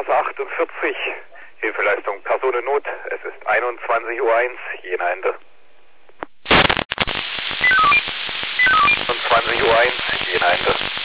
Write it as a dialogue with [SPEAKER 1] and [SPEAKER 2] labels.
[SPEAKER 1] Straße 48. Hilfeleistung Personennot. Es ist 21:01 Uhr, Jena Ende. 21:01 Uhr, Jena Ende.